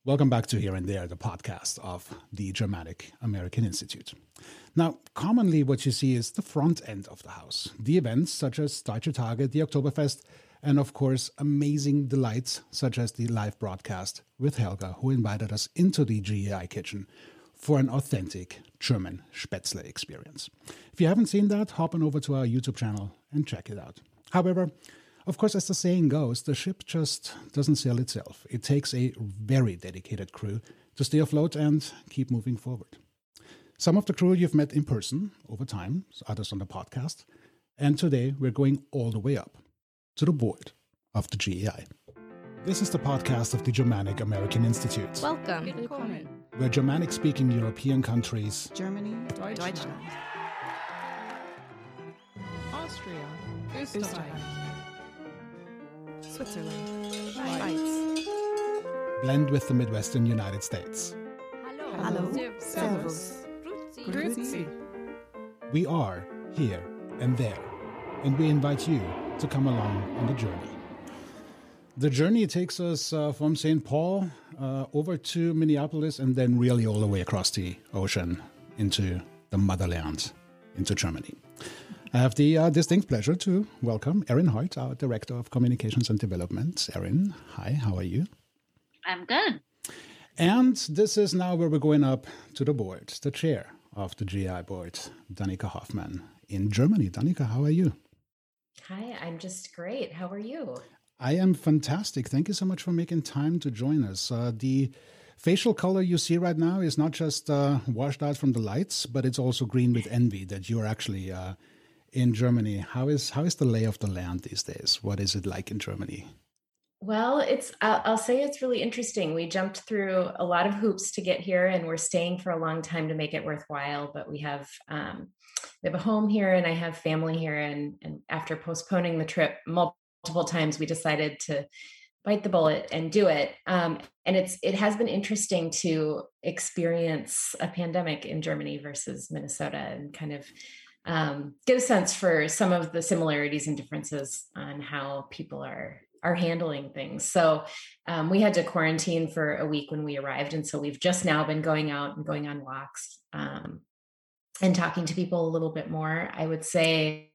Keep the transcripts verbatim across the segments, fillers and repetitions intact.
Welcome back to Here and There, the podcast of the Germanic American Institute. Now, commonly what you see is the front end of the house. The events such as Deutsche Tage, the Oktoberfest, and of course, amazing delights such as the live broadcast with Helga, who invited us into the G E I kitchen for an authentic German Spätzle experience. If you haven't seen that, hop on over to our YouTube channel and check it out. However, of course, as the saying goes, the ship just doesn't sail itself. It takes a very dedicated crew to stay afloat and keep moving forward. Some of the crew you've met in person over time, others on the podcast, and today we're going all the way up to the board of the G E I. This is the podcast of the Germanic American Institute. Welcome. Willkommen. Where Germanic-speaking European countries, Germany, Deutschland, Austria, Österreich, Switzerland, Schweiz, blend with the Midwestern United States. Hallo, Servus, Grüezi. We are here and there, and we invite you to come along on the journey. The journey takes us uh, from Saint Paul uh, over to Minneapolis and then really all the way across the ocean into the motherland, into Germany. I have the uh, distinct pleasure to welcome Erin Hoyt, our Director of Communications and Development. Erin, hi, how are you? I'm good. And this is now where we're going up to the board, the chair of the G I board, Danica Hoffman in Germany. Danica, how are you? Hi, I'm just great. How are you? I am fantastic. Thank you so much for making time to join us. Uh, the facial color you see right now is not just uh, washed out from the lights, but it's also green with envy that you're actually uh, in Germany. How is how is the lay of the land these days? What is it like in Germany? Well, it's I'll, I'll say it's really interesting. We jumped through a lot of hoops to get here, and we're staying for a long time to make it worthwhile. But we have um, we have a home here, and I have family here. And, and after postponing the trip multiple times, we decided to bite the bullet and do it. Um, and it's it has been interesting to experience a pandemic in Germany versus Minnesota, and kind of um, get a sense for some of the similarities and differences on how people are. are handling things. So um, we had to quarantine for a week when we arrived. And so we've just now been going out and going on walks um, and talking to people a little bit more. I would say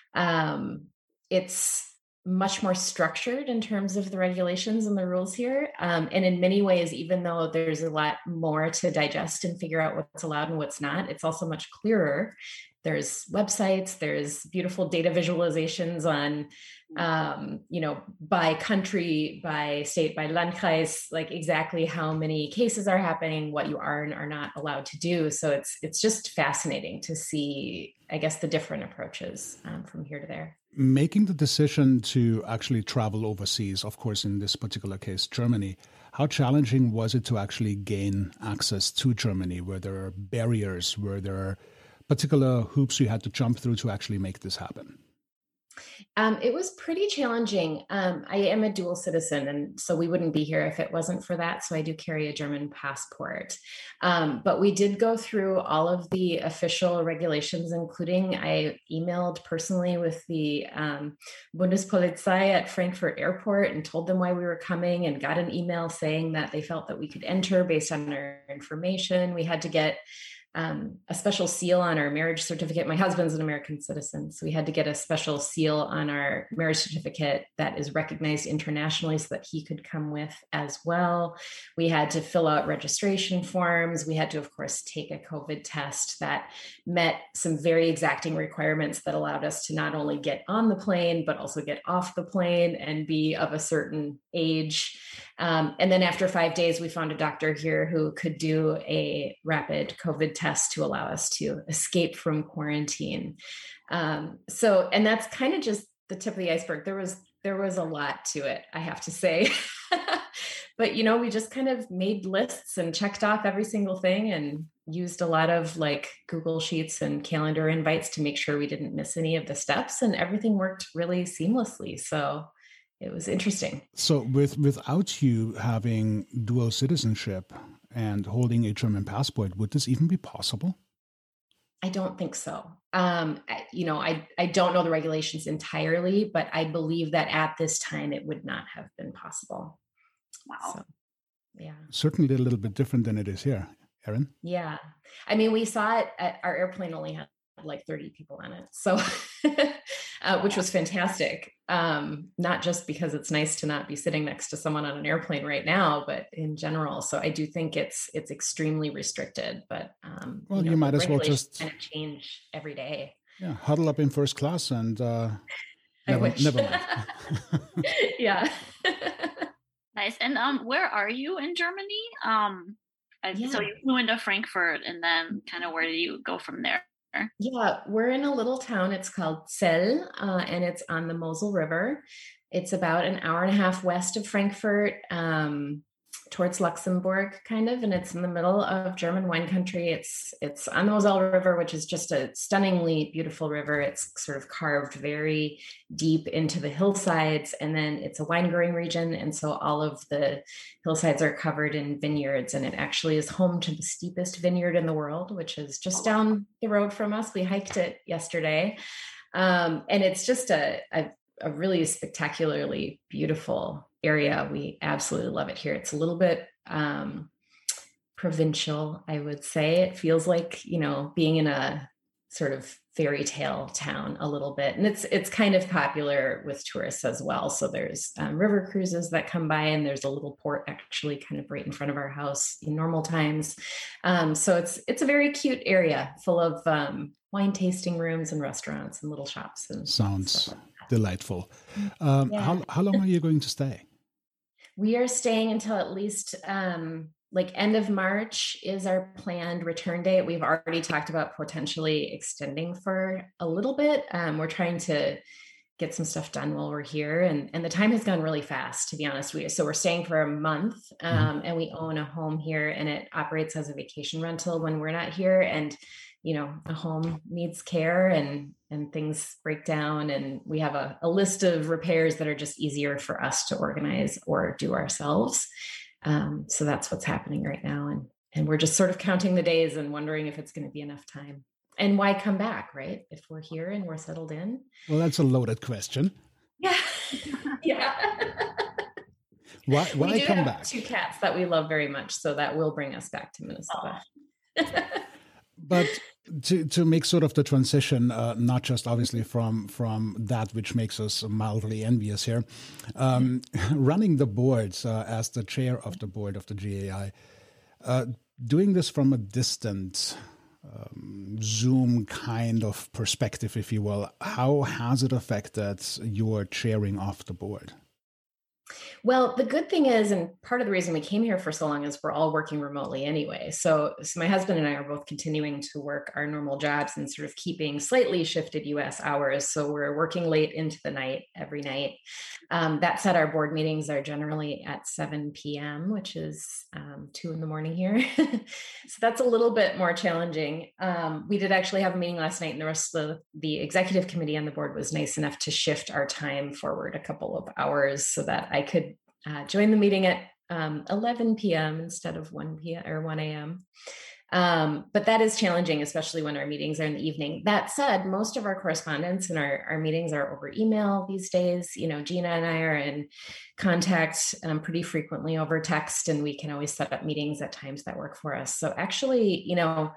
um, it's much more structured in terms of the regulations and the rules here. Um, and in many ways, even though there's a lot more to digest and figure out what's allowed and what's not, it's also much clearer. There's websites, there's beautiful data visualizations on, um, you know, by country, by state, by Landkreis, like exactly how many cases are happening, what you are and are not allowed to do. So it's it's just fascinating to see, I guess, the different approaches um, from here to there. Making the decision to actually travel overseas, of course, in this particular case, Germany, how challenging was it to actually gain access to Germany? Were there barriers? Were there particular hoops you had to jump through to actually make this happen? Um, it was pretty challenging. Um, I am a dual citizen, and so we wouldn't be here if it wasn't for that. So I do carry a German passport. Um, but we did go through all of the official regulations, including I emailed personally with the um, Bundespolizei at Frankfurt Airport and told them why we were coming, and got an email saying that they felt that we could enter based on our information. We had to get Um, a special seal on our marriage certificate. My husband's an American citizen, so we had to get a special seal on our marriage certificate that is recognized internationally so that he could come with as well. We had to fill out registration forms. We had to, of course, take a COVID test that met some very exacting requirements that allowed us to not only get on the plane, but also get off the plane and be of a certain age. Um, and then after five days, we found a doctor here who could do a rapid COVID test to allow us to escape from quarantine. Um, so, and that's kind of just the tip of the iceberg. There was, there was a lot to it, I have to say. But, you know, we just kind of made lists and checked off every single thing and used a lot of like Google Sheets and calendar invites to make sure we didn't miss any of the steps, and everything worked really seamlessly. So it was interesting. So with without you having dual citizenship and holding a German passport, would this even be possible? I don't think so. Um, I, you know, I, I don't know the regulations entirely, but I believe that at this time it would not have been possible. Wow. So, yeah. certainly a little bit different than it is here. Erin? Yeah. I mean, we saw it at our airplane only had like thirty people in it. So, uh, which was fantastic. Um, not just because it's nice to not be sitting next to someone on an airplane right now, but in general. So I do think it's, it's extremely restricted, but, um, Well, you, know, you might the as well regulations just kind of change every day. Yeah, huddle up in first class and uh, I never, wish. never mind. Yeah. Nice. And um, where are you in Germany? Um, I- Yeah. So you flew into Frankfurt, and then kind of where do you go from there? Yeah, we're in a little town. It's called Zell, uh, and it's on the Mosel River. It's about an hour and a half west of Frankfurt, um, towards Luxembourg, kind of, and it's in the middle of German wine country. It's it's on the Moselle River, which is just a stunningly beautiful river. It's sort of carved very deep into the hillsides, and then it's a wine growing region, and so all of the hillsides are covered in vineyards, and it actually is home to the steepest vineyard in the world, which is just down the road from us. We hiked it yesterday, um, and it's just a, a a really spectacularly beautiful area. We absolutely love it here. It's a little bit um, provincial, I would say. It feels like, you know, being in a sort of fairy tale town a little bit. And it's it's kind of popular with tourists as well. So there's um, river cruises that come by, and there's a little port actually kind of right in front of our house in normal times. Um, so it's it's a very cute area full of um, wine tasting rooms and restaurants and little shops. And Sounds stuff like that. Delightful. Um, Yeah. how, how long are you going to stay? We are staying until at least um, like end of March is our planned return date. We've already talked about potentially extending for a little bit. Um, we're trying to get some stuff done while we're here, and and the time has gone really fast, to be honest with you. So we're staying for a month, um, and we own a home here, and it operates as a vacation rental when we're not here. And you know, a home needs care, and and things break down, and we have a, a list of repairs that are just easier for us to organize or do ourselves. Um, so that's what's happening right now, and and we're just sort of counting the days and wondering if it's going to be enough time. And why come back, right? If we're here and we're settled in. Well, that's a loaded question. Yeah, yeah. Why We why do come have back? two cats that we love very much, so that will bring us back to Minnesota. But to to make sort of the transition, uh, not just obviously from from that which makes us mildly envious here, um, running the boards uh, as the chair of the board of the G A I, uh, doing this from a distant um, Zoom kind of perspective, if you will, how has it affected your chairing of the board? Well, the good thing is, and part of the reason we came here for so long is we're all working remotely anyway. So, so my husband and I are both continuing to work our normal jobs and sort of keeping slightly shifted U S hours. So we're working late into the night every night. Um, that said, our board meetings are generally at seven p.m., which is um, two in the morning here. So that's a little bit more challenging. Um, we did actually have a meeting last night, and the rest of the, the executive committee on the board was nice enough to shift our time forward a couple of hours so that I could uh, join the meeting at um, eleven p.m. instead of one p.m. or one a.m. Um, but that is challenging, especially when our meetings are in the evening. That said, most of our correspondence and our, our meetings are over email these days. You know, Gina and I are in contact um, pretty frequently over text, and we can always set up meetings at times that work for us. So actually, you know,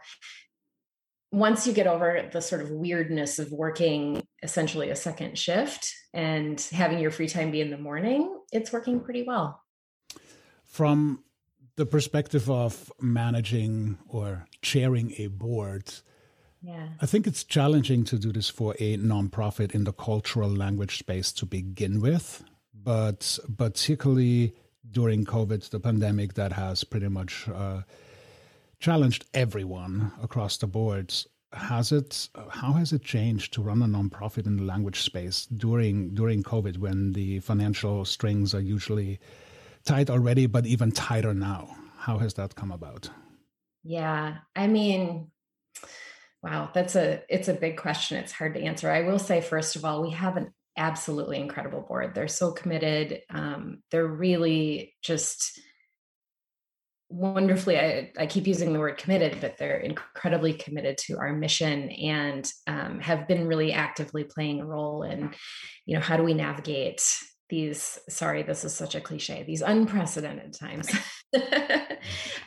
once you get over the sort of weirdness of working essentially a second shift and having your free time be in the morning, it's working pretty well. From the perspective of managing or chairing a board, Yeah. I think it's challenging to do this for a nonprofit in the cultural language space to begin with, but particularly during COVID, the pandemic that has pretty much uh, challenged everyone across the boards. Has it? How has it changed to run a nonprofit in the language space during during COVID, when the financial strings are usually tight already, but even tighter now? How has that come about? Yeah, I mean, wow, that's a it's a big question. It's hard to answer. I will say, first of all, we have an absolutely incredible board. They're so committed. Um, they're really just wonderfully, I, I keep using the word committed, but they're incredibly committed to our mission, and um, have been really actively playing a role in, you know, how do we navigate these, sorry, this is such a cliche, these unprecedented times.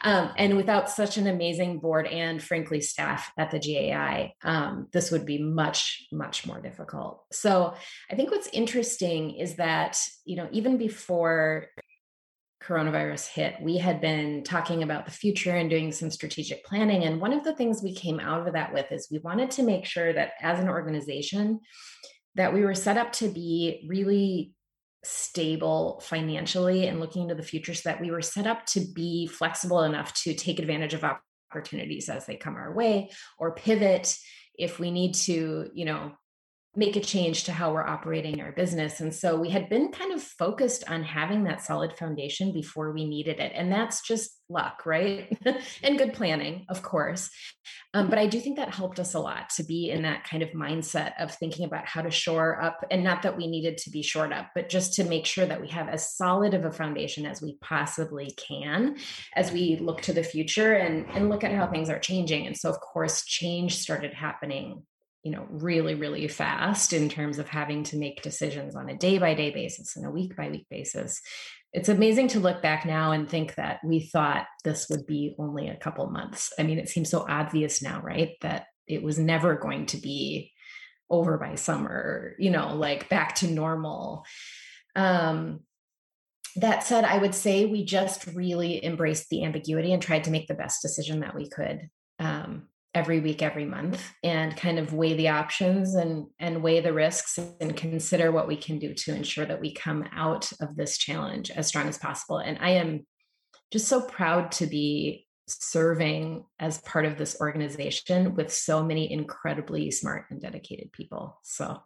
Um, and without such an amazing board and frankly staff at the G A I, um, this would be much, much more difficult. So I think what's interesting is that, you know, even before coronavirus hit, we had been talking about the future and doing some strategic planning. And one of the things we came out of that with is we wanted to make sure that as an organization, that we were set up to be really stable financially and looking into the future, so that we were set up to be flexible enough to take advantage of opportunities as they come our way, or pivot if we need to, you know, make a change to how we're operating our business. And so we had been kind of focused on having that solid foundation before we needed it. And that's just luck, right? And good planning, of course. Um, but I do think that helped us a lot to be in that kind of mindset of thinking about how to shore up, and not that we needed to be shored up, but just to make sure that we have as solid of a foundation as we possibly can as we look to the future and, and look at how things are changing. And so, of course, change started happening, you know, really, really fast in terms of having to make decisions on a day by day basis and a week by week basis. It's amazing to look back now and think that we thought this would be only a couple months. I mean, it seems so obvious now, right? That it was never going to be over by summer, you know, like back to normal. Um, that said, I would say we just really embraced the ambiguity and tried to make the best decision that we could. Um, every week, every month, and kind of weigh the options and, and weigh the risks and consider what we can do to ensure that we come out of this challenge as strong as possible. And I am just so proud to be serving as part of this organization with so many incredibly smart and dedicated people. So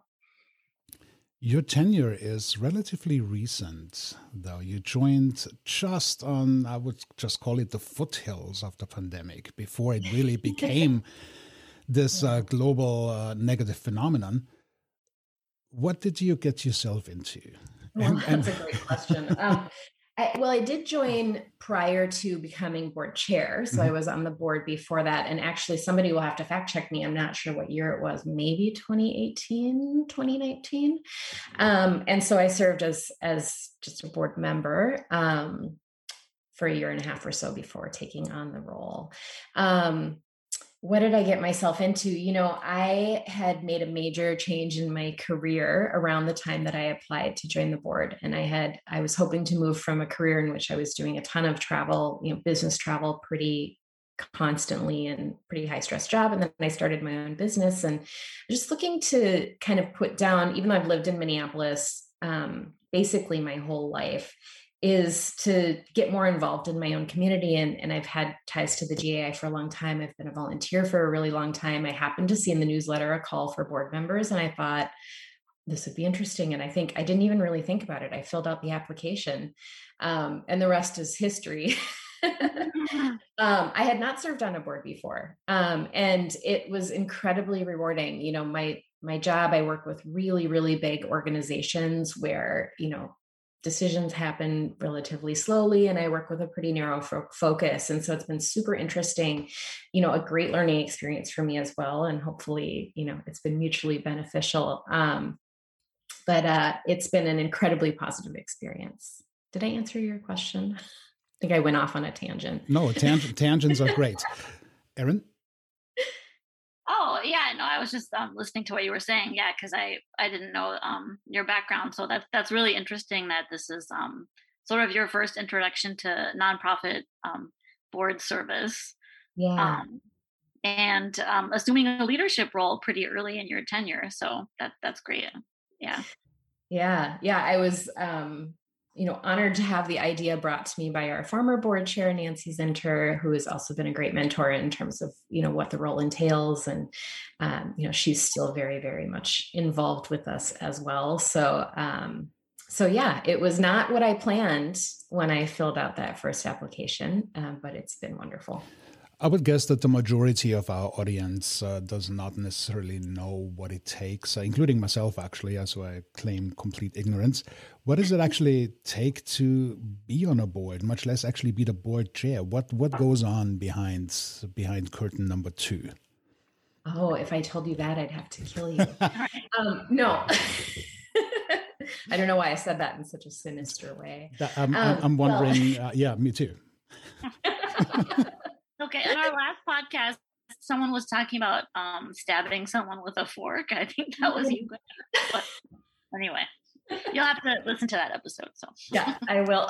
your tenure is relatively recent, though. You joined just on, I would just call it the foothills of the pandemic, before it really became this uh, global uh, negative phenomenon. What did you get yourself into? Well, and, and... that's a great question. Um, I, well, I did join prior to becoming board chair. So mm-hmm. I was on the board before that. And actually somebody will have to fact check me. I'm not sure what year it was, maybe twenty eighteen, twenty nineteen. Um, and so I served as, as just a board member um, for a year and a half or so before taking on the role. Um, What did I get myself into? You know, I had made a major change in my career around the time that I applied to join the board. And I had, I was hoping to move from a career in which I was doing a ton of travel, you know, business travel pretty constantly and pretty high stress job. And then I started my own business and just looking to kind of put down, even though I've lived in Minneapolis um, basically my whole life, is to get more involved in my own community. And, and I've had ties to the G A I for a long time. I've been a volunteer for a really long time. I happened to see in the newsletter a call for board members, and I thought this would be interesting. And I think I didn't even really think about it. I filled out the application um, and the rest is history. um, I had not served on a board before. Um, and it was incredibly rewarding. You know, my, my job, I work with really, really big organizations where, you know, decisions happen relatively slowly, and I work with a pretty narrow fo- focus. And so it's been super interesting, you know, a great learning experience for me as well. And hopefully, you know, it's been mutually beneficial. Um, but uh, it's been an incredibly positive experience. Did I answer your question? I think I went off on a tangent. No, tang- tangents are great. Erin? Oh, yeah, no, I was just um, listening to what you were saying. Yeah, because I, I didn't know um, your background. So that's, that's really interesting that this is um, sort of your first introduction to nonprofit um, board service. Yeah. Um, and um, assuming a leadership role pretty early in your tenure. So that that's great. Yeah. Yeah. Yeah. I was, um, you know, honored to have the idea brought to me by our former board chair, Nancy Zinter, who has also been a great mentor in terms of, you know, what the role entails. And, um, you know, she's still very, very much involved with us as well. So, um, so yeah, it was not what I planned when I filled out that first application, um, but it's been wonderful. I would guess that the majority of our audience uh, does not necessarily know what it takes, uh, including myself, actually, as I claim complete ignorance. What does it actually take to be on a board, much less actually be the board chair? What what goes on behind behind curtain number two? Oh, if I told you that, I'd have to kill you. um, no. I don't know why I said that in such a sinister way. I'm, um, I'm wondering, well, uh, yeah, me too. Okay, in our last podcast, someone was talking about um, stabbing someone with a fork. I think that was you. But anyway, you'll have to listen to that episode. So Yeah, I will.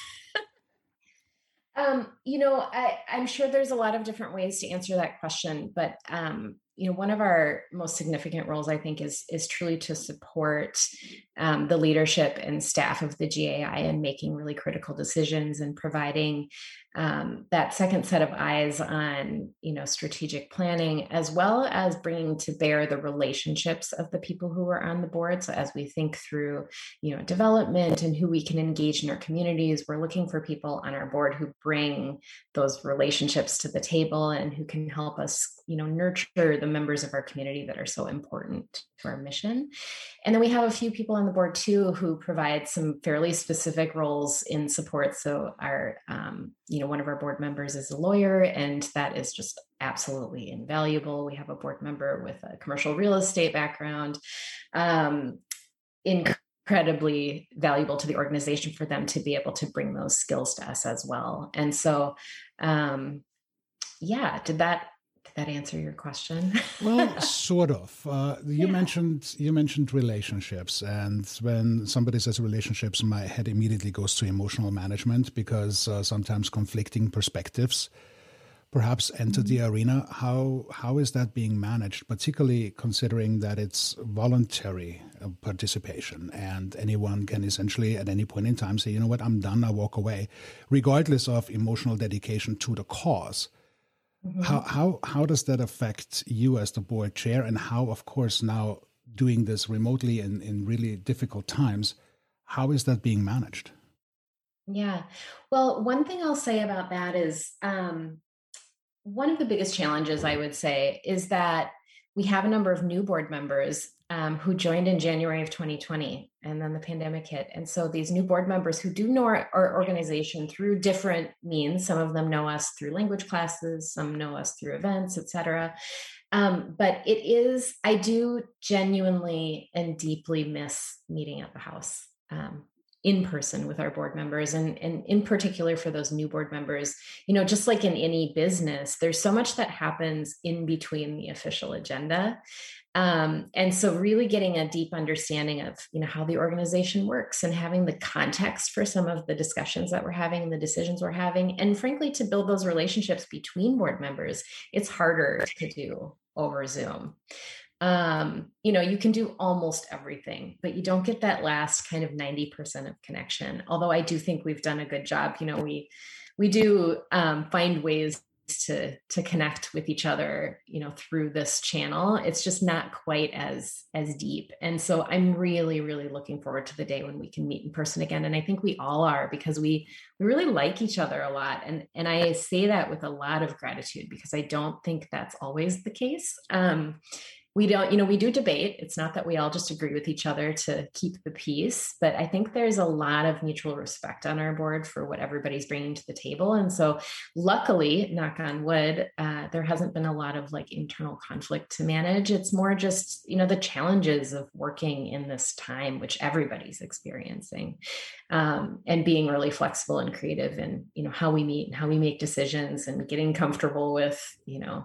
um, you know, I, I'm sure there's a lot of different ways to answer that question, but um, you know, one of our most significant roles, I think, is is truly to support um, the leadership and staff of the G A I in making really critical decisions and providing um, that second set of eyes on, you know, strategic planning, as well as bringing to bear the relationships of the people who are on the board. So as we think through, you know, development and who we can engage in our communities, we're looking for people on our board who bring those relationships to the table and who can help us, you know, nurture the members of our community that are so important to our mission. And then we have a few people on the board too who provide some fairly specific roles in support. So our, um, you know, one of our board members is a lawyer, and that is just absolutely invaluable. We have a board member with a commercial real estate background, um, incredibly valuable to the organization for them to be able to bring those skills to us as well. And so, um, yeah, did that Did that answer your question? Well, sort of. Uh, you Yeah. mentioned you mentioned relationships, and when somebody says relationships, my head immediately goes to emotional management because uh, sometimes conflicting perspectives perhaps enter the arena. How how is that being managed, particularly considering that it's voluntary uh, participation and anyone can essentially at any point in time say, you know what, I'm done, I walk away, regardless of emotional dedication to the cause. Mhm. How how how does that affect you as the board chair, and how, of course, now doing this remotely in, in really difficult times, how is that being managed? Yeah. Well, one thing I'll say about that is um, one of the biggest challenges, I would say, is that we have a number of new board members um, who joined in January of twenty twenty, and then the pandemic hit. And so these new board members who do know our, our organization through different means, some of them know us through language classes, some know us through events, et cetera. Um, but it is, I do genuinely and deeply miss meeting at the house. Um, in person with our board members, and, and in particular for those new board members, you know, just like in any business, there's so much that happens in between the official agenda. Um, and so really getting a deep understanding of, you know, how the organization works and having the context for some of the discussions that we're having and the decisions we're having, and frankly, to build those relationships between board members, it's harder to do over Zoom. Um, you know, you can do almost everything, but you don't get that last kind of ninety percent of connection. Although I do think we've done a good job. You know, we, we do um, find ways to, to connect with each other, you know, through this channel. It's just not quite as, as deep. And so I'm really, really looking forward to the day when we can meet in person again. And I think we all are, because we, we really like each other a lot. And, and I say that with a lot of gratitude, because I don't think that's always the case. Um, We don't, you know, we do debate. It's not that we all just agree with each other to keep the peace, but I think there's a lot of mutual respect on our board for what everybody's bringing to the table. And so luckily, knock on wood, uh, there hasn't been a lot of like internal conflict to manage. It's more just, you know, the challenges of working in this time, which everybody's experiencing, um, and being really flexible and creative in, you know, how we meet and how we make decisions, and getting comfortable with, you know,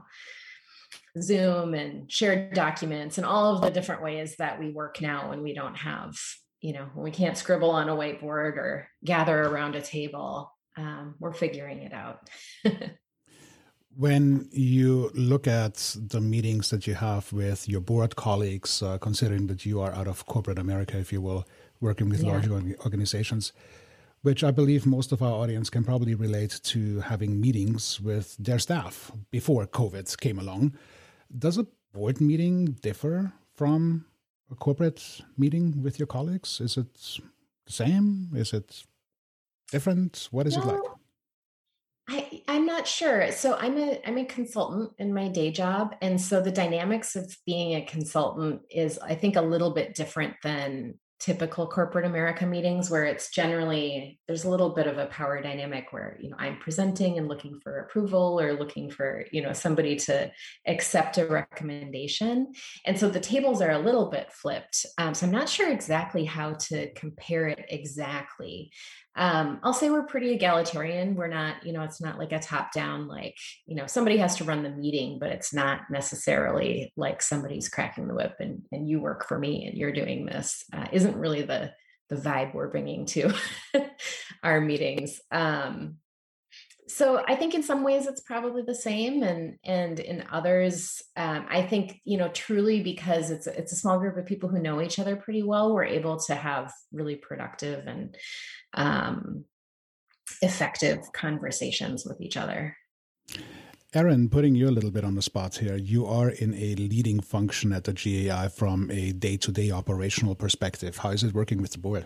Zoom and shared documents and all of the different ways that we work now when we don't have, you know, when we can't scribble on a whiteboard or gather around a table. Um, we're figuring it out. When you look at the meetings that you have with your board colleagues, uh, considering that you are out of corporate America, if you will, working with Yeah. large org- organizations, which I believe most of our audience can probably relate to having meetings with their staff before COVID came along. Does a board meeting differ from a corporate meeting with your colleagues? Is it the same? Is it different? What is it like? No, I, I'm not sure. So I'm a I'm a consultant in my day job. And so the dynamics of being a consultant is, I think, a little bit different than typical corporate America meetings where it's generally, there's a little bit of a power dynamic where, you know, I'm presenting and looking for approval or looking for, you know, somebody to accept a recommendation. And so the tables are a little bit flipped. Um, so I'm not sure exactly how to compare it exactly. Um, I'll say we're pretty egalitarian. We're not, you know, it's not like a top down, like, you know, somebody has to run the meeting, but it's not necessarily like somebody's cracking the whip and, and you work for me and you're doing this. Uh, isn't really the, the vibe we're bringing to our meetings. Um, so I think in some ways it's probably the same. And, and in others, um, I think, you know, truly because it's, it's a small group of people who know each other pretty well, we're able to have really productive and um, effective conversations with each other. Erin, putting you a little bit on the spot here, you are in a leading function at the G A I from a day-to-day operational perspective. How is it working with the board?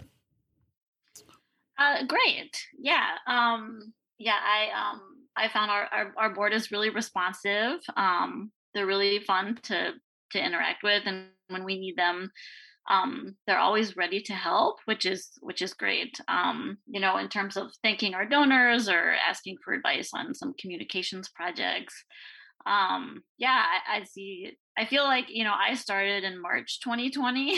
Uh, great. Yeah. Um, yeah. I, um, I found our, our, our board is really responsive. Um, they're really fun to, to interact with. And when we need them, um, they're always ready to help, which is, which is great. Um, you know, in terms of thanking our donors or asking for advice on some communications projects. Um, yeah, I, I see. I feel like, you know, I started in March twenty twenty.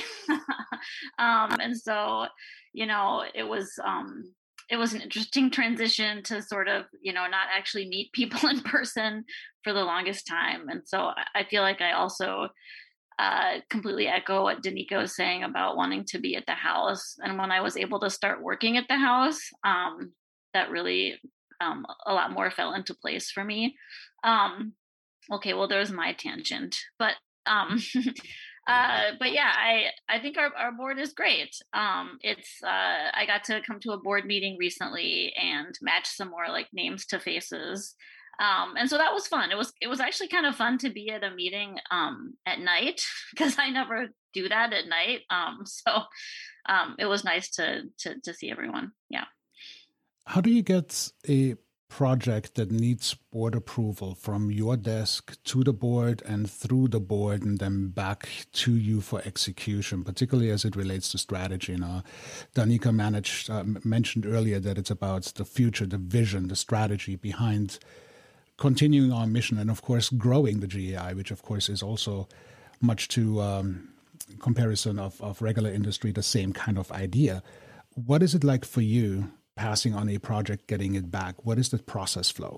um, and so, you know, it was, um, it was an interesting transition to sort of, you know, not actually meet people in person for the longest time. And so I feel like I also uh, completely echo what Danica was saying about wanting to be at the house. And when I was able to start working at the house, um, that really um, a lot more fell into place for me. Um, okay, well, there's my tangent, but um, uh, but yeah, I I think our, our board is great. Um, it's uh, I got to come to a board meeting recently and match some more like names to faces. Um, and so that was fun. It was, it was actually kind of fun to be at a meeting, um, at night because I never do that at night. Um, so, um, it was nice to, to, to see everyone. Yeah. How do you get a project that needs board approval from your desk to the board and through the board and then back to you for execution, particularly as it relates to strategy? You know, Danica managed, uh, mentioned earlier that it's about the future, the vision, the strategy behind continuing our mission, and of course growing the G A I, which of course is also much to um, comparison of, of regular industry, the same kind of idea. What is it like for you passing on a project, getting it back? What is the process flow?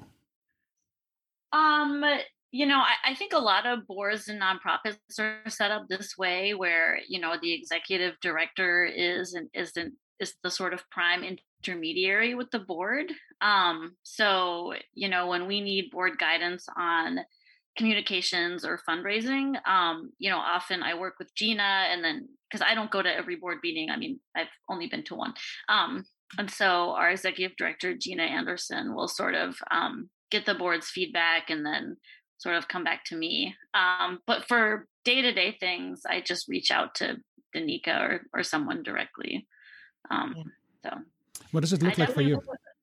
Um, you know, I, I think a lot of boards and nonprofits are set up this way where, you know, the executive director is and isn't is the sort of prime intermediary with the board. Um, so, you know, when we need board guidance on communications or fundraising, um, you know, often I work with Gina and then, because I don't go to every board meeting. I mean, I've only been to one. Um, and so our executive director, Gina Anderson, will sort of um, get the board's feedback and then sort of come back to me. Um, but for day-to-day things, I just reach out to Danica or, or someone directly. Um, so what does it look I like for you?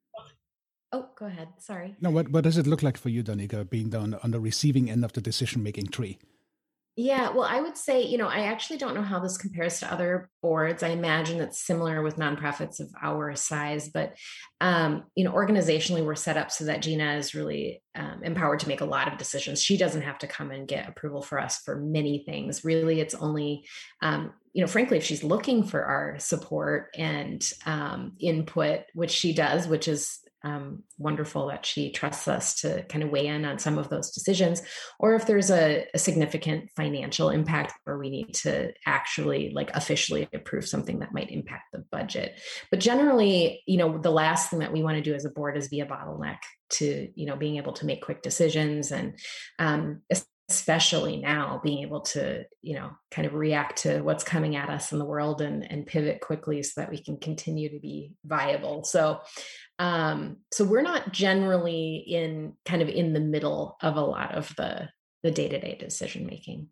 Oh, go ahead. Sorry. No, what, what does it look like for you, Danica, being down on the receiving end of the decision-making tree? Yeah, well, I would say, you know, I actually don't know how this compares to other boards. I imagine it's similar with nonprofits of our size, but, um, you know, organizationally, we're set up so that Gina is really um, empowered to make a lot of decisions. She doesn't have to come and get approval for us for many things. Really, it's only, um, you know, frankly, if she's looking for our support and um, input, which she does, which is Um, wonderful that she trusts us to kind of weigh in on some of those decisions, or if there's a, a significant financial impact where we need to actually like officially approve something that might impact the budget. But generally, you know, the last thing that we want to do as a board is be a bottleneck to, you know, being able to make quick decisions and um, especially now being able to, you know, kind of react to what's coming at us in the world and, and pivot quickly so that we can continue to be viable. So, um, so we're not generally in kind of in the middle of a lot of the, the day-to-day decision making.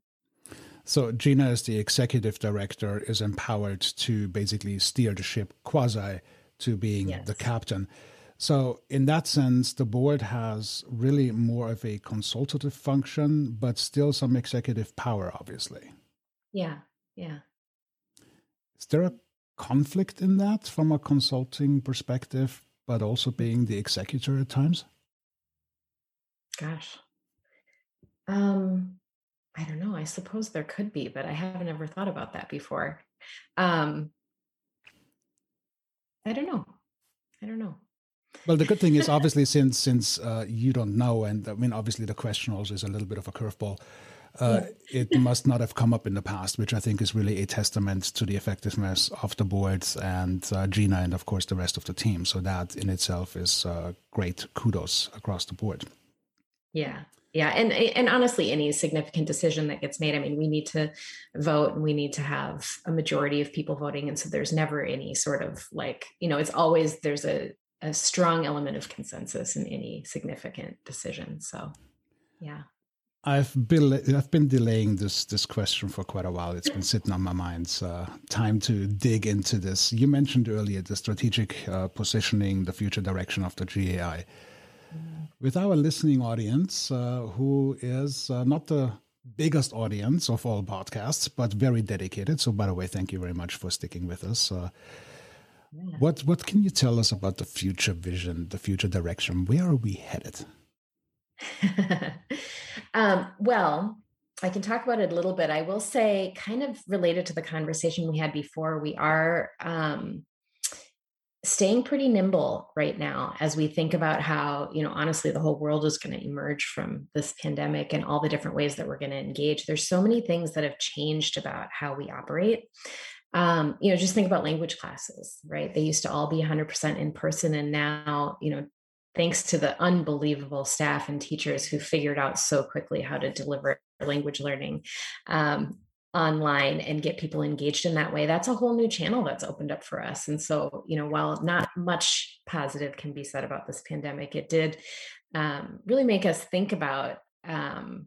So Gina, as the executive director, is empowered to basically steer the ship quasi to being Yes. the captain. So in that sense, the board has really more of a consultative function, but still some executive power, obviously. Yeah. Yeah. Is there a conflict in that from a consulting perspective, but also being the executor at times? Gosh. Um, I don't know. I suppose there could be, but I haven't ever thought about that before. Um, I don't know. I don't know. Well, the good thing is obviously since since uh, you don't know, and I mean, obviously the question also is a little bit of a curveball. Uh, yeah. It must not have come up in the past, which I think is really a testament to the effectiveness of the boards and uh, Gina and, of course, the rest of the team. So that in itself is uh, great kudos across the board. Yeah. Yeah. And, and honestly, any significant decision that gets made, I mean, we need to vote and we need to have a majority of people voting. And so there's never any sort of like, you know, it's always, there's a, a strong element of consensus in any significant decision. So, yeah. I've been I've been delaying this this question for quite a while. It's been sitting on my mind. So time to dig into this. You mentioned earlier the strategic uh, positioning, the future direction of the G A I. Mm. With our listening audience, uh, who is uh, not the biggest audience of all podcasts, but very dedicated. So, by the way, thank you very much for sticking with us. Uh, yeah. What what can you tell us about the future vision, the future direction? Where are we headed? um, well, I can talk about it a little bit. I will say, kind of related to the conversation we had before, we are um, staying pretty nimble right now as we think about how, you know, honestly, the whole world is going to emerge from this pandemic and all the different ways that we're going to engage. There's so many things that have changed about how we operate. Um, you know, just think about language classes, right? They used to all be one hundred percent in person. And now, you know, thanks to the unbelievable staff and teachers who figured out so quickly how to deliver language learning um, online and get people engaged in that way, that's a whole new channel that's opened up for us. And so, you know, while not much positive can be said about this pandemic, it did um, really make us think about um,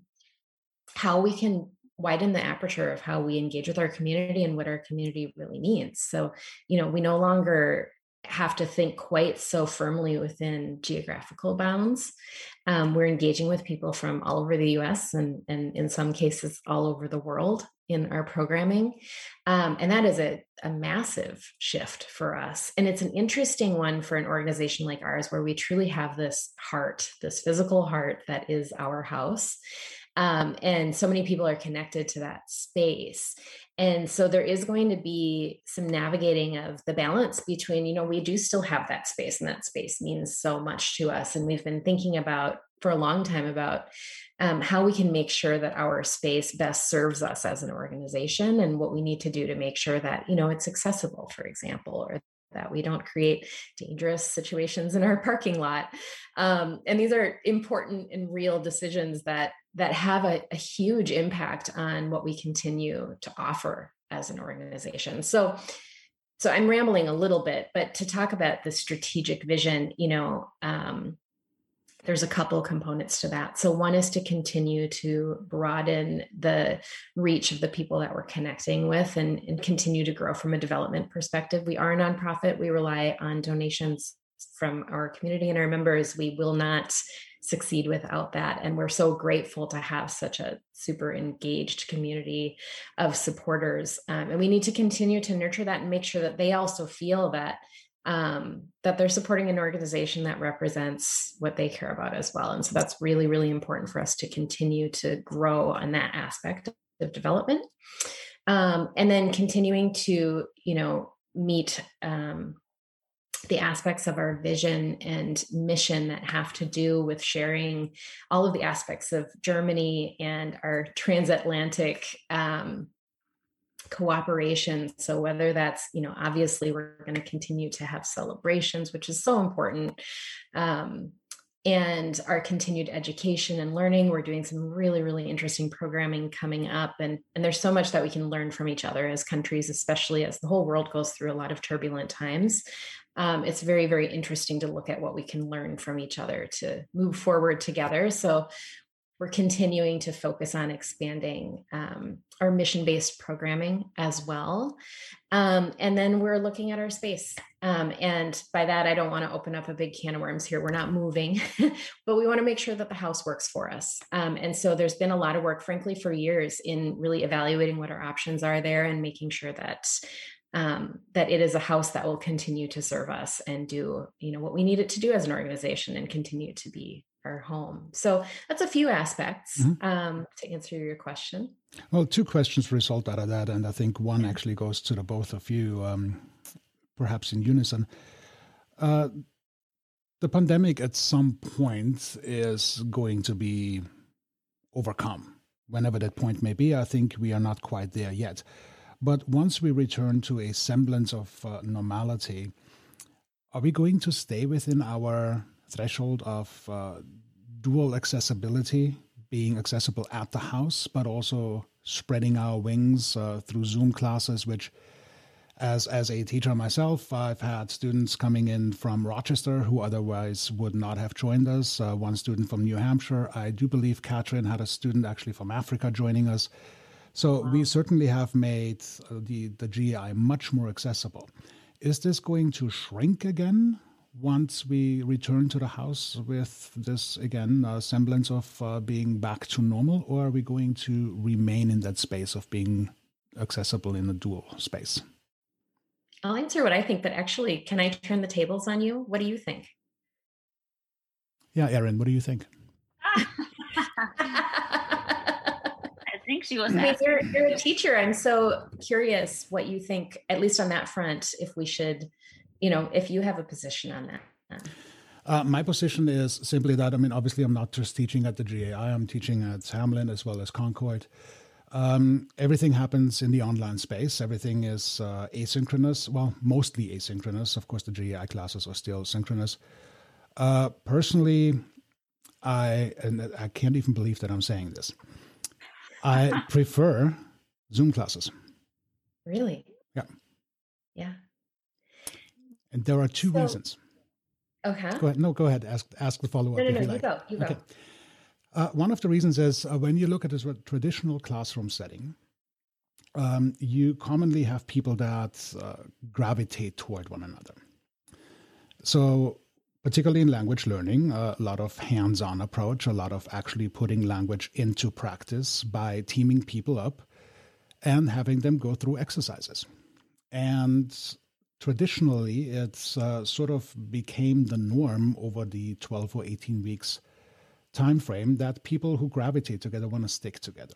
how we can widen the aperture of how we engage with our community and what our community really needs. So, you know, we no longer have to think quite so firmly within geographical bounds. Um, we're engaging with people from all over the U S and, and in some cases all over the world in our programming. Um, and that is a, a massive shift for us. And it's an interesting one for an organization like ours, where we truly have this heart, this physical heart that is our house. Um, and so many people are connected to that space. And so there is going to be some navigating of the balance between, you know, we do still have that space, and that space means so much to us. And we've been thinking about for a long time about um, how we can make sure that our space best serves us as an organization, and what we need to do to make sure that, you know, it's accessible, for example, or that we don't create dangerous situations in our parking lot. Um, and these are important and real decisions that that have a, a huge impact on what we continue to offer as an organization. So, so I'm rambling a little bit, but to talk about the strategic vision, you know, um, there's a couple of components to that. So one is to continue to broaden the reach of the people that we're connecting with, and, and continue to grow from a development perspective. We are a nonprofit. We rely on donations from our community and our members. We will not succeed without that. And we're so grateful to have such a super engaged community of supporters. Um, and we need to continue to nurture that and make sure that they also feel that um, that they're supporting an organization that represents what they care about as well. And so that's really, really important for us to continue to grow on that aspect of development. Um, and then continuing to, you know, meet um, the aspects of our vision and mission that have to do with sharing all of the aspects of Germany and our transatlantic um, cooperation. So whether that's, you know, obviously we're going to continue to have celebrations, which is so important. Um, and our continued education and learning. We're doing some really, really interesting programming coming up. And, and there's so much that we can learn from each other as countries, especially as the whole world goes through a lot of turbulent times. Um, it's very, very interesting to look at what we can learn from each other to move forward together. So we're continuing to focus on expanding um, our mission-based programming as well. Um, and then we're looking at our space. Um, and by that, I don't want to open up a big can of worms here. We're not moving, but we want to make sure that the house works for us. Um, and so there's been a lot of work, frankly, for years in really evaluating what our options are there and making sure that um, that it is a house that will continue to serve us and do, you know, what we need it to do as an organization and continue to be our home. So that's a few aspects mm-hmm. um, to answer your question. Well, two questions result out of that. And I think one actually goes to the both of you, um, perhaps in unison. Uh, the pandemic at some point is going to be overcome. Whenever that point may be, I think we are not quite there yet. But once we return to a semblance of uh, normality, are we going to stay within our threshold of uh, dual accessibility, being accessible at the house, but also spreading our wings uh, through Zoom classes, which as as a teacher myself, I've had students coming in from Rochester who otherwise would not have joined us. Uh, one student from New Hampshire. I do believe Catherine had a student actually from Africa joining us. So wow. we certainly have made the, the G A I much more accessible. Is this going to shrink again once we return to the house with this, again, uh, semblance of uh, being back to normal? Or are we going to remain in that space of being accessible in a dual space? I'll answer what I think, but actually, can I turn the tables on you? What do you think? Yeah, Erin, what do you think? I think she was. I mean, you're, you're a teacher. I'm so curious what you think, at least on that front, if we should, you know, if you have a position on that. Uh, my position is simply that, I mean, obviously, I'm not just teaching at the G A I, I'm teaching at Hamline as well as Concord. Um, everything happens in the online space. Everything is uh, asynchronous. Well, mostly asynchronous. Of course, the G A I classes are still synchronous. Uh, personally, I and I can't even believe that I'm saying this. I prefer Zoom classes. Really? Yeah. Yeah. And there are two so, reasons. Okay. Go ahead. No, go ahead. Ask ask the follow up. No, no, if no. you You like. go. You go. Okay. Uh, one of the reasons is uh, when you look at a traditional classroom setting, um, you commonly have people that uh, gravitate toward one another. So particularly in language learning, uh, a lot of hands-on approach, a lot of actually putting language into practice by teaming people up and having them go through exercises. And traditionally, it's uh, sort of became the norm over the twelve or eighteen weeks time frame that people who gravitate together want to stick together.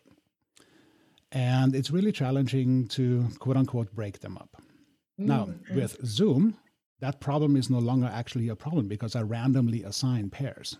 And it's really challenging to, quote unquote, break them up. Mm-hmm. Now, with Zoom, that problem is no longer actually a problem because I randomly assign pairs.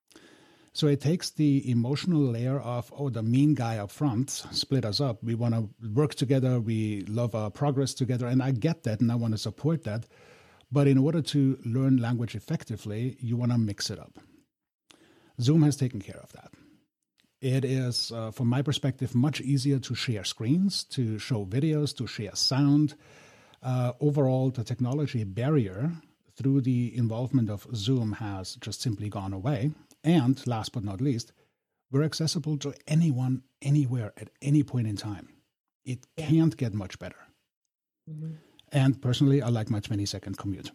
So it takes the emotional layer of, oh, the mean guy up front split us up. We want to work together. We love our progress together. And I get that and I want to support that. But in order to learn language effectively, you want to mix it up. Zoom has taken care of that. It is, uh, from my perspective, much easier to share screens, to show videos, to share sound. Uh, overall, the technology barrier through the involvement of Zoom has just simply gone away. And last but not least, we're accessible to anyone, anywhere, at any point in time. It yeah. can't get much better. Mm-hmm. And personally, I like my twenty-second commute.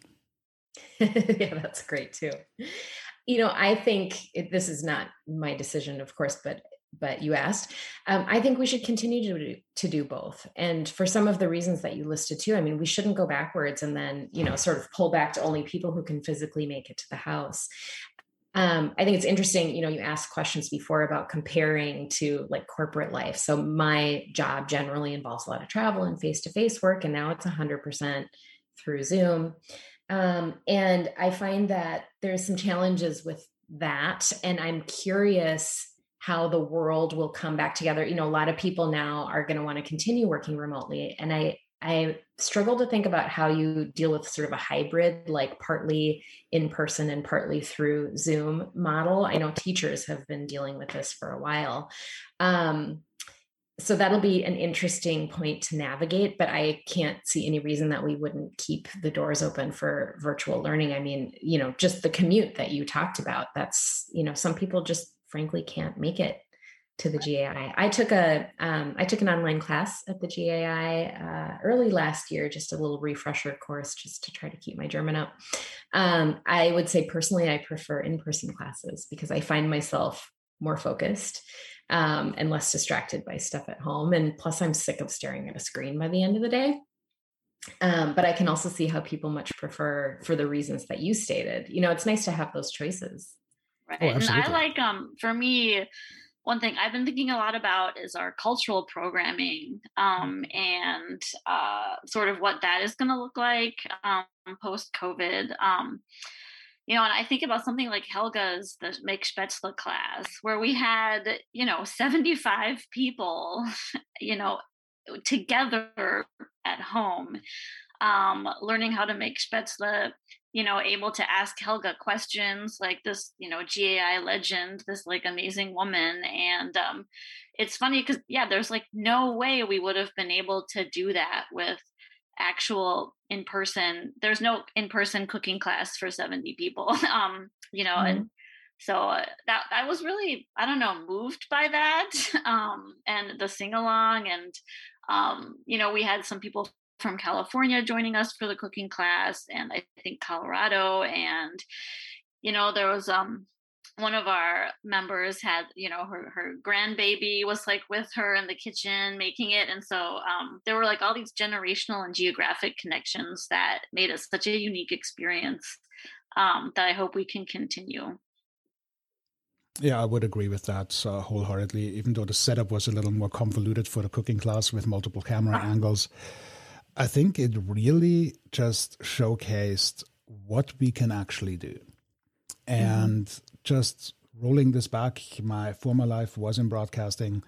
Yeah, that's great too. You know, I think it, this is not my decision, of course, but but you asked. Um, I think we should continue to do, to do both. And for some of the reasons that you listed too, I mean, we shouldn't go backwards and then, you know, sort of pull back to only people who can physically make it to the house. Um, I think it's interesting, you know, you asked questions before about comparing to like corporate life. So my job generally involves a lot of travel and face-to-face work, and now it's one hundred percent through Zoom. Um, and I find that there's some challenges with that. And I'm curious how the world will come back together. You know, a lot of people now are going to want to continue working remotely. And I, I struggle to think about how you deal with sort of a hybrid, like partly in person and partly through Zoom model. I know teachers have been dealing with this for a while. Um, So that'll be an interesting point to navigate, but I can't see any reason that we wouldn't keep the doors open for virtual learning. I mean, you know, just the commute that you talked about, that's, you know, some people just frankly can't make it to the G A I. I took a, um, I took an online class at the G A I uh, early last year, just a little refresher course, just to try to keep my German up. Um, I would say personally, I prefer in-person classes because I find myself more focused um, and less distracted by stuff at home. And plus I'm sick of staring at a screen by the end of the day. Um, but I can also see how people much prefer for the reasons that you stated. You know, it's nice to have those choices. Right. Oh, And I absolutely. like, um, for me, one thing I've been thinking a lot about is our cultural programming, um, and uh, sort of what that is going to look like um, post COVID. Um, you know, and I think about something like Helga's the Make Spätzle class, where we had, you know, seventy-five people, you know, together at home, um, learning how to make spätzle, you know, able to ask Helga questions like this, you know, G A I legend, this like amazing woman. And um, it's funny because, yeah, there's like no way we would have been able to do that with actual in person. There's no in person cooking class for seventy people, um, you know, Mhm. and so uh, that I was really, I don't know, moved by that, um, and the sing along, and um, you know, we had some people from California joining us for the cooking class, and I think Colorado, and you know, there was um one of our members had, you know, her her grandbaby was like with her in the kitchen making it, and so um, there were like all these generational and geographic connections that made it such a unique experience, um, that I hope we can continue. Yeah, I would agree with that uh, wholeheartedly, even though the setup was a little more convoluted for the cooking class with multiple camera angles. I think it really just showcased what we can actually do. And mm-hmm. just rolling this back, my former life was in broadcasting.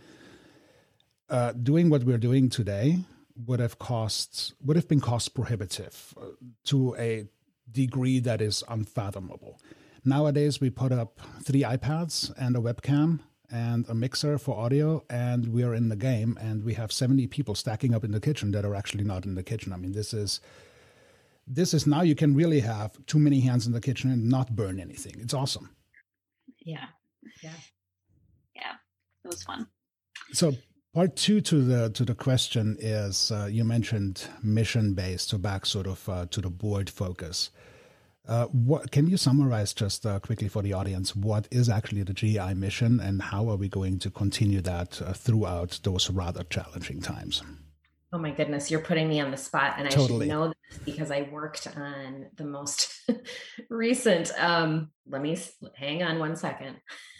Uh, doing what we're doing today would have cost, would have been cost prohibitive uh, to a degree that is unfathomable. Nowadays, we put up three iPads and a webcam and a mixer for audio, and we're in the game, and we have seventy people stacking up in the kitchen that are actually not in the kitchen. I mean, this is this is now you can really have too many hands in the kitchen and not burn anything. It's awesome. Yeah. Yeah. Yeah. It was fun. So part two to the to the question is, uh, you mentioned mission-based, so back sort of uh, to the board focus. Uh, what can you summarize just uh, quickly for the audience? What is actually the G I mission, and how are we going to continue that uh, throughout those rather challenging times? Oh my goodness, you're putting me on the spot, and I Totally. should know this because I worked on the most recent. Um, let me hang on one second.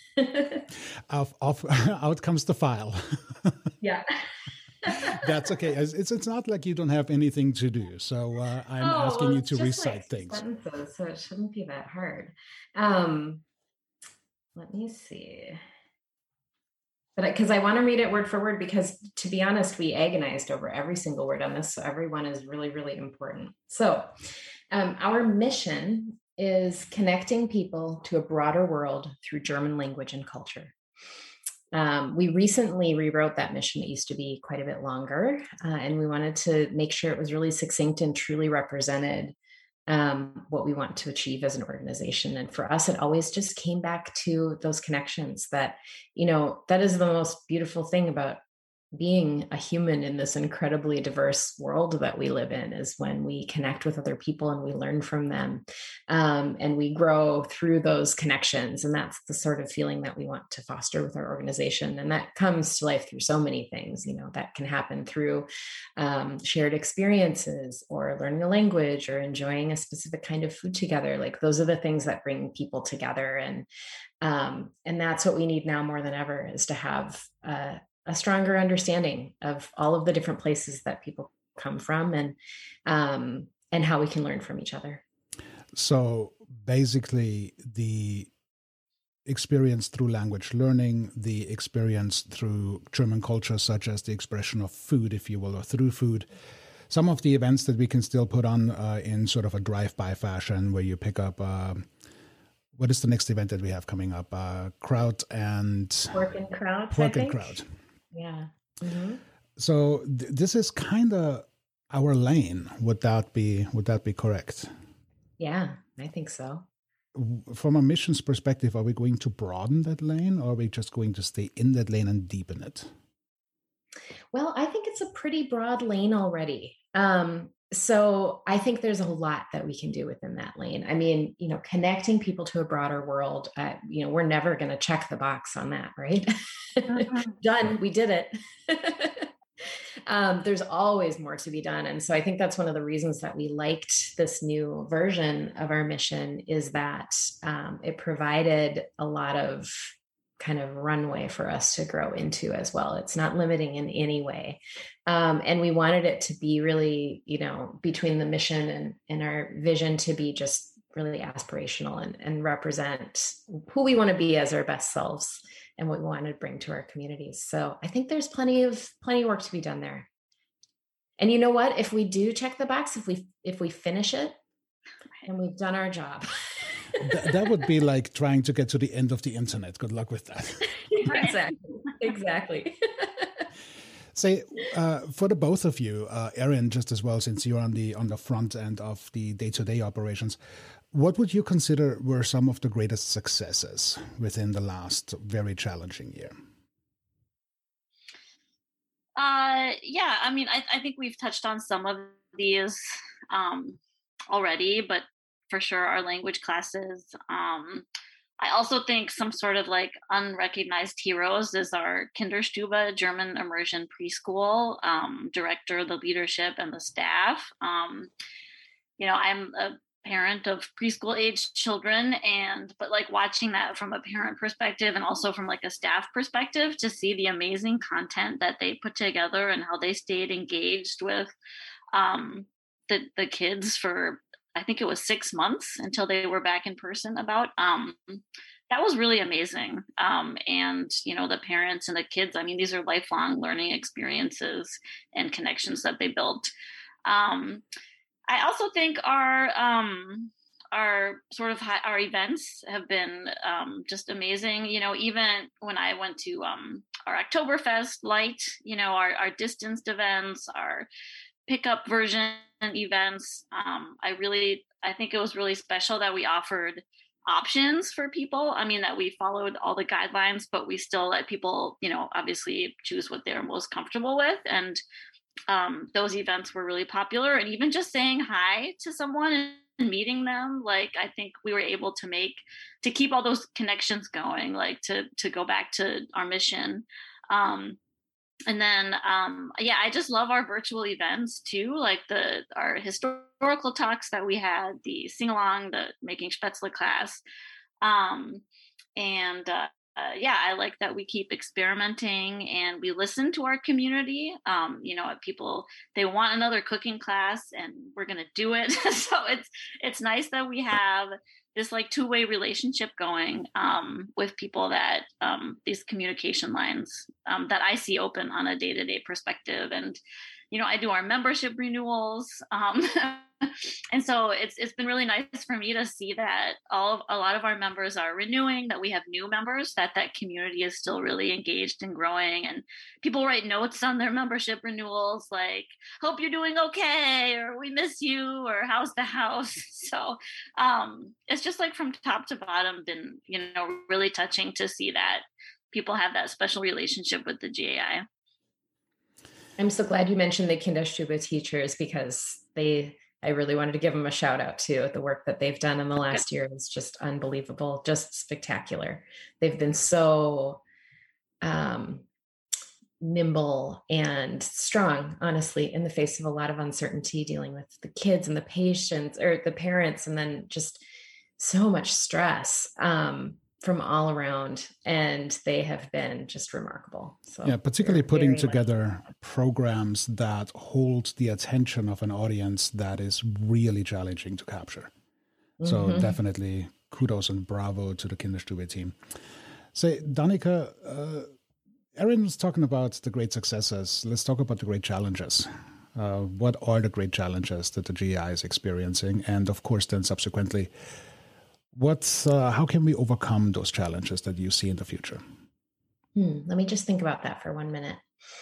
off, off, out comes the file. Yeah. That's okay. It's it's not like you don't have anything to do. So uh, I'm oh, asking well, you to recite like things. Sentences, so it shouldn't be that hard. Um, let me see. But because I, I want to read it word for word, because to be honest, we agonized over every single word on this. So everyone is really, really important. So um, our mission is connecting people to a broader world through German language and culture. Um, we recently rewrote that mission. It used to be quite a bit longer, uh, and we wanted to make sure it was really succinct and truly represented um, what we want to achieve as an organization. And for us, it always just came back to those connections that, you know, that is the most beautiful thing about being a human in this incredibly diverse world that we live in, is when we connect with other people and we learn from them, um, and we grow through those connections. And that's the sort of feeling that we want to foster with our organization. And that comes to life through so many things. You know, that can happen through um, shared experiences, or learning a language, or enjoying a specific kind of food together. Like, those are the things that bring people together. And um, and that's what we need now more than ever, is to have uh, a stronger understanding of all of the different places that people come from, and um, and how we can learn from each other. So basically, the experience through language learning, the experience through German culture, such as the expression of food, if you will, or through food. Some of the events that we can still put on uh, in sort of a drive-by fashion, where you pick up, uh, what is the next event that we have coming up? Uh, Kraut and... Pork and Kraut, Pork and Kraut. Yeah. Mm-hmm. So th- this is kind of our lane. Would that be would that be correct? Yeah, I think so. From a missions perspective, are we going to broaden that lane, or are we just going to stay in that lane and deepen it? Well, I think it's a pretty broad lane already. Um, so I think there's a lot that we can do within that lane. I mean, you know, connecting people to a broader world, uh, you know, we're never going to check the box on that, right? Uh-huh. Done. We did it. um, there's always more to be done. And so I think that's one of the reasons that we liked this new version of our mission, is that um, it provided a lot of kind of runway for us to grow into as well. It's not limiting in any way. Um, and we wanted it to be really, you know, between the mission and, and our vision to be just really aspirational and, and represent who we want to be as our best selves and what we want to bring to our communities. So I think there's plenty of plenty of work to be done there. And you know what? If we do check the box, if we if we finish it, and we've done our job. Th- that would be like trying to get to the end of the internet. Good luck with that. Exactly. Exactly. Say, uh, for the both of you, uh, Erin, just as well, since you're on the on the front end of the day-to-day operations, what would you consider were some of the greatest successes within the last very challenging year? Uh, yeah, I mean, I, I think we've touched on some of these um, already, but for sure our language classes. Um, I also think some sort of like unrecognized heroes is our Kinderstube German immersion preschool um, director, the leadership, and the staff. Um, you know, I'm a parent of preschool age children, and but like watching that from a parent perspective and also from like a staff perspective, to see the amazing content that they put together and how they stayed engaged with um, the the kids for, I think it was six months until they were back in person about. Um, that was really amazing. Um, and, you know, the parents and the kids, I mean, these are lifelong learning experiences and connections that they built. Um, I also think our, um, our sort of high, our events have been um, just amazing. You know, even when I went to um, our Oktoberfest Light, you know, our, our distanced events, our pickup version events. Um, I really, I think it was really special that we offered options for people. I mean, that we followed all the guidelines, but we still let people, you know, obviously choose what they're most comfortable with. And um, those events were really popular. And even just saying hi to someone and meeting them, like, I think we were able to make, to keep all those connections going, like to, to go back to our mission. Um, And then, um, yeah, I just love our virtual events too, like the our historical talks that we had, the sing-along, the Making Spätzle class. Um, and uh, uh, yeah, I like that we keep experimenting and we listen to our community. Um, you know, people, they want another cooking class and we're going to do it. So it's it's nice that we have this like two-way relationship going um, with people, that um, these communication lines um, that I see open on a day-to-day perspective. And, you know, I do our membership renewals. Um, and so it's it's been really nice for me to see that all of, a lot of our members are renewing, that we have new members, that that community is still really engaged and growing. And people write notes on their membership renewals like, hope you're doing okay, or we miss you, or how's the house? So um, it's just like from top to bottom been, you know, really touching to see that people have that special relationship with the G A I. I'm so glad you mentioned the Kinderstube teachers, because they, I really wanted to give them a shout out too. The work that they've done in the last year is just unbelievable, just spectacular. They've been so um, nimble and strong, honestly, in the face of a lot of uncertainty, dealing with the kids and the patients or the parents, and then just so much stress um, from all around. And they have been just remarkable. So yeah, particularly putting lucky. together programs that hold the attention of an audience that is really challenging to capture. So Mm-hmm. definitely kudos and bravo to the Kinderstube team. Say, Danica, uh, Erin was talking about the great successes. Let's talk about the great challenges. Uh, what are the great challenges that the G A I is experiencing? And of course, then subsequently, what's uh, how can we overcome those challenges that you see in the future? Hmm, let me just think about that for one minute.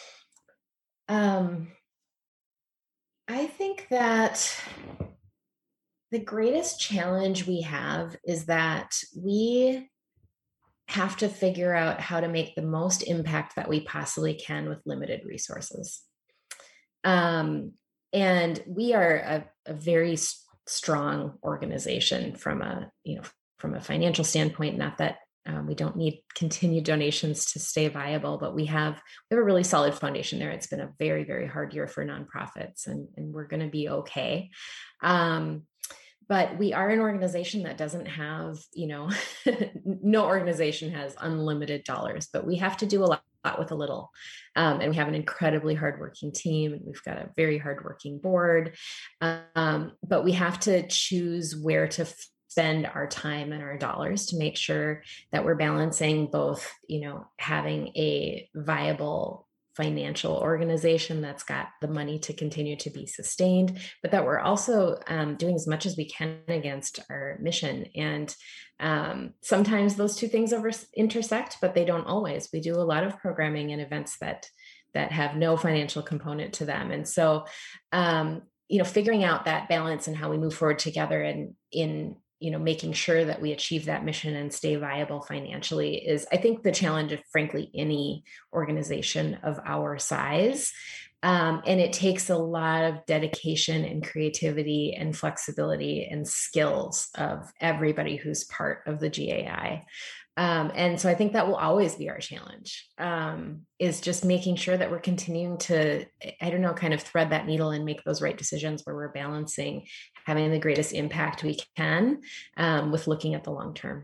Um, I think that the greatest challenge we have is that we have to figure out how to make the most impact that we possibly can with limited resources. Um, and we are a, a very s- strong organization from a, you know, from a financial standpoint, not that Um, we don't need continued donations to stay viable, but we have we have a really solid foundation there. It's been a very, very hard year for nonprofits, and, and we're going to be okay. Um, but we are an organization that doesn't have, you know, no organization has unlimited dollars, but we have to do a lot, lot with a little. Um, and we have an incredibly hardworking team, and we've got a very hardworking board. Um, but we have to choose where to spend our time and our dollars to make sure that we're balancing both, you know, having a viable financial organization that's got the money to continue to be sustained, but that we're also um, doing as much as we can against our mission. And um, sometimes those two things over intersect, but they don't always. We do a lot of programming and events that that have no financial component to them. And so, um, you know, figuring out that balance and how we move forward together and in you know, making sure that we achieve that mission and stay viable financially is, I think, the challenge of, frankly, any organization of our size. Um, and it takes a lot of dedication and creativity and flexibility and skills of everybody who's part of the G A I. Um, and so I think that will always be our challenge, um, is just making sure that we're continuing to, I don't know, kind of thread that needle and make those right decisions where we're balancing having the greatest impact we can um, with looking at the long term.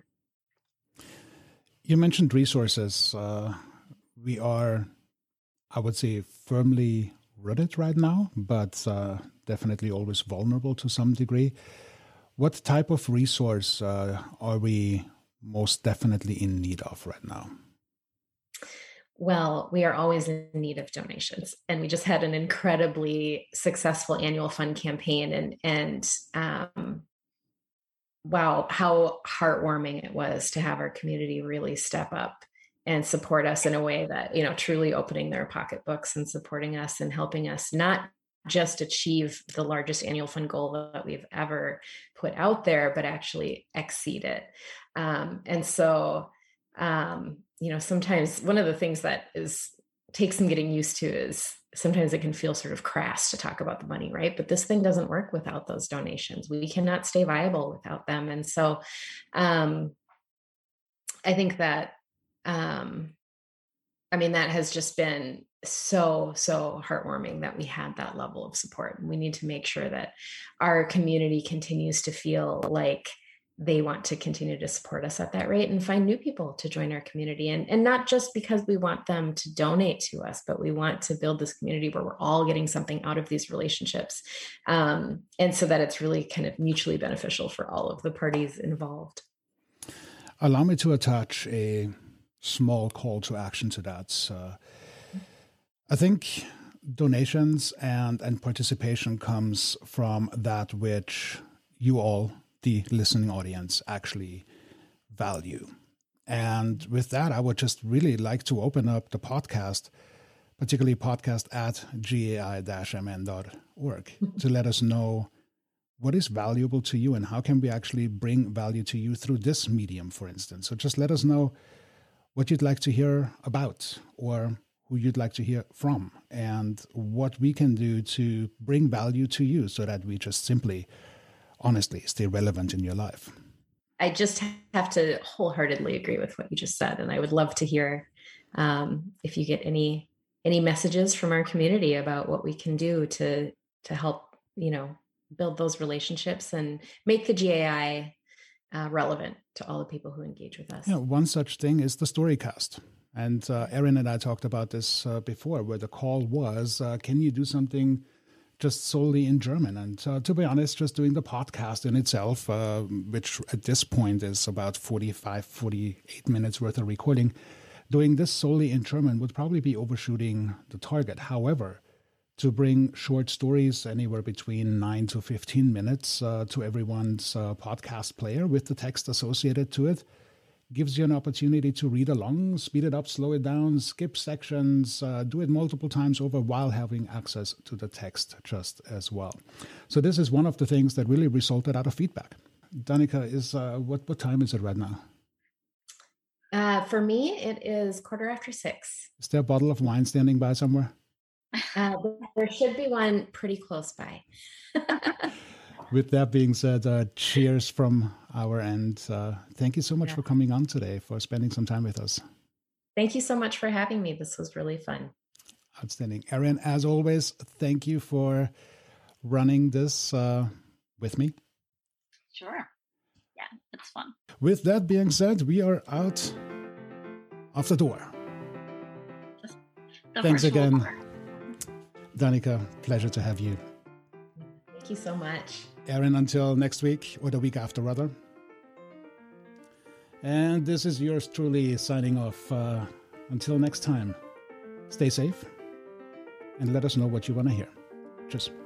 You mentioned resources. Uh, we are, I would say, firmly rooted right now, but uh, definitely always vulnerable to some degree. What type of resource uh, are we most definitely in need of right now? Well, we are always in need of donations, and we just had an incredibly successful annual fund campaign, and and um, wow, how heartwarming it was to have our community really step up and support us in a way that, you know, truly opening their pocketbooks and supporting us and helping us not just achieve the largest annual fund goal that we've ever put out there, but actually exceed it. Um, and so, um, you know, sometimes one of the things that is takes some getting used to is sometimes it can feel sort of crass to talk about the money, right? But this thing doesn't work without those donations. We cannot stay viable without them. And so um, I think that, um, I mean, that has just been so, so heartwarming that we had that level of support. And we need to make sure that our community continues to feel like they want to continue to support us at that rate and find new people to join our community. And, and not just because we want them to donate to us, but we want to build this community where we're all getting something out of these relationships. Um, and so that it's really kind of mutually beneficial for all of the parties involved. Allow me to attach a small call to action to that. Uh, I think donations and, and participation comes from that which you all, the listening audience, actually value. And with that, I would just really like to open up the podcast, particularly podcast at G A I M N dot org, to let us know what is valuable to you and how can we actually bring value to you through this medium, for instance. So just let us know what you'd like to hear about or who you'd like to hear from and what we can do to bring value to you so that we just simply honestly stay relevant in your life. I just have to wholeheartedly agree with what you just said. And I would love to hear um, if you get any any messages from our community about what we can do to to help, you know, build those relationships and make the G A I uh, relevant to all the people who engage with us. Yeah, one such thing is the Storycast. And uh, Erin and I talked about this uh, before, where the call was, uh, can you do something just solely in German? And uh, to be honest, just doing the podcast in itself, uh, which at this point is about forty-five, forty-eight minutes worth of recording, doing this solely in German would probably be overshooting the target. However, to bring short stories anywhere between nine to fifteen minutes uh, to everyone's uh, podcast player with the text associated to it gives you an opportunity to read along, speed it up, slow it down, skip sections, uh, do it multiple times over while having access to the text just as well. So this is one of the things that really resulted out of feedback. Danica, is uh, what, what time is it right now? Uh, for me, it is quarter after six. Is there a bottle of wine standing by somewhere? Uh, there should be one pretty close by. With that being said, uh, cheers from our end. Uh, thank you so much Yeah. for coming on today, for spending some time with us. Thank you so much for having me. This was really fun. Outstanding. Erin, as always, thank you for running this uh, with me. Sure. Yeah, it's fun. With that being said, we are out of the door. The Thanks virtual again. door. Danica, pleasure to have you. Thank you so much. Erin, until next week, or the week after, rather. And this is yours truly signing off. Uh, until next time, stay safe and let us know what you want to hear. Cheers.